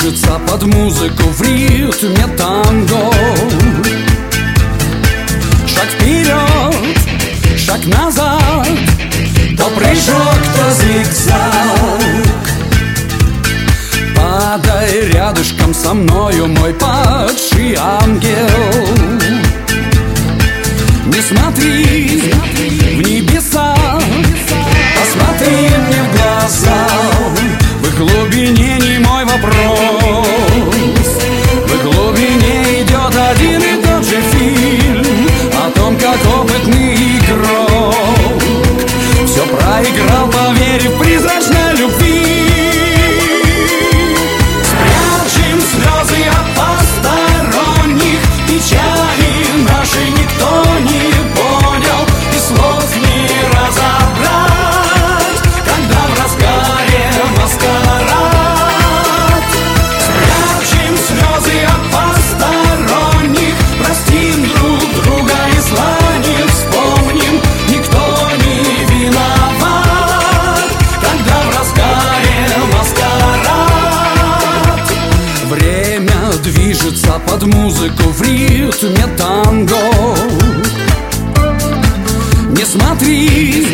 движется под музыку в ритме танго. Шаг вперед, шаг назад, то прыжок, то зигзаг. Падай рядышком со мною, мой падший ангел. Не смотри в небеса, посмотри мне в глаза. В их глубине не мой вопрос, в их глубине идет один и тот же фильм о том, как опытный игрок все проиграл, поверив призрачной любви. Спрячем слезы от посторонних, печали наши никто не понял, и слов не разобрать, когда в разгаре маскарад. Спрячем слезы от посторонних, простим друг друга и зла не вспомним, никто не виноват, когда в разгаре маскарад. Время движется под музыку в ритме танго. Не смотри